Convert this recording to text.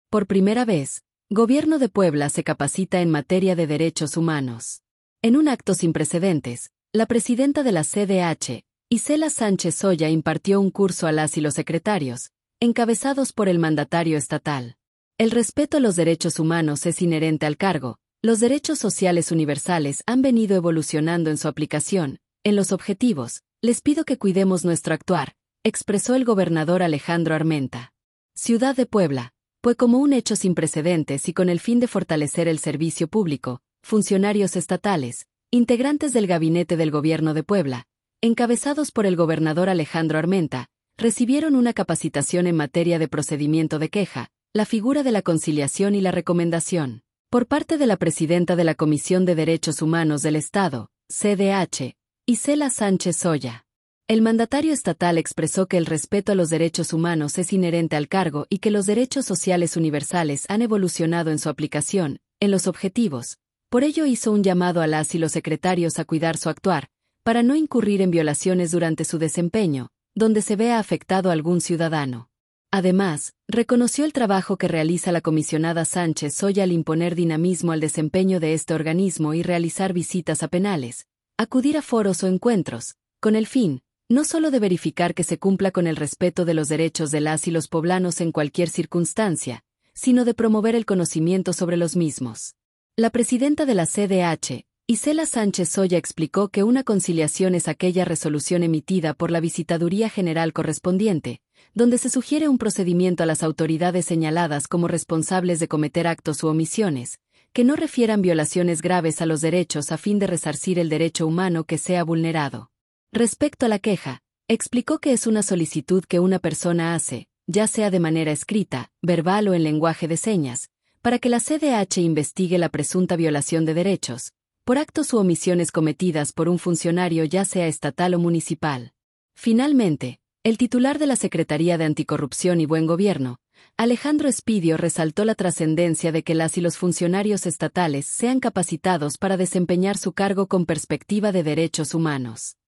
Por primera vez, Gobierno de Puebla se capacita en materia de derechos humanos. En un acto sin precedentes, la presidenta de la CDH, Isela Sánchez Soya, impartió un curso a las y los secretarios, encabezados por el mandatario estatal. El respeto a los derechos humanos es inherente al cargo. Los derechos sociales universales han venido evolucionando en su aplicación. En los objetivos, les pido que cuidemos nuestro actuar, expresó el gobernador Alejandro Armenta. Ciudad de Puebla, fue como un hecho sin precedentes y con el fin de fortalecer el servicio público, funcionarios estatales, integrantes del gabinete del Gobierno de Puebla, encabezados por el gobernador Alejandro Armenta, recibieron una capacitación en materia de procedimiento de queja, la figura de la conciliación y la recomendación, por parte de la presidenta de la Comisión de Derechos Humanos del Estado, CDH, Isela Sánchez Soya. El mandatario estatal expresó que el respeto a los derechos humanos es inherente al cargo y que los derechos sociales universales han evolucionado en su aplicación, en los objetivos. Por ello hizo un llamado a las y los secretarios a cuidar su actuar, para no incurrir en violaciones durante su desempeño, donde se vea afectado algún ciudadano. Además, reconoció el trabajo que realiza la comisionada Sánchez Soya al imponer dinamismo al desempeño de este organismo y realizar visitas a penales, acudir a foros o encuentros, con el fin, no solo de verificar que se cumpla con el respeto de los derechos de las y los poblanos en cualquier circunstancia, sino de promover el conocimiento sobre los mismos. La presidenta de la CDH, Isela Sánchez Soya, explicó que una conciliación es aquella resolución emitida por la Visitaduría General correspondiente, donde se sugiere un procedimiento a las autoridades señaladas como responsables de cometer actos u omisiones, que no refieran violaciones graves a los derechos a fin de resarcir el derecho humano que sea vulnerado. Respecto a la queja, explicó que es una solicitud que una persona hace, ya sea de manera escrita, verbal o en lenguaje de señas, para que la CDH investigue la presunta violación de derechos, por actos u omisiones cometidas por un funcionario ya sea estatal o municipal. Finalmente, el titular de la Secretaría de Anticorrupción y Buen Gobierno, Alejandro Espidio, resaltó la trascendencia de que las y los funcionarios estatales sean capacitados para desempeñar su cargo con perspectiva de derechos humanos.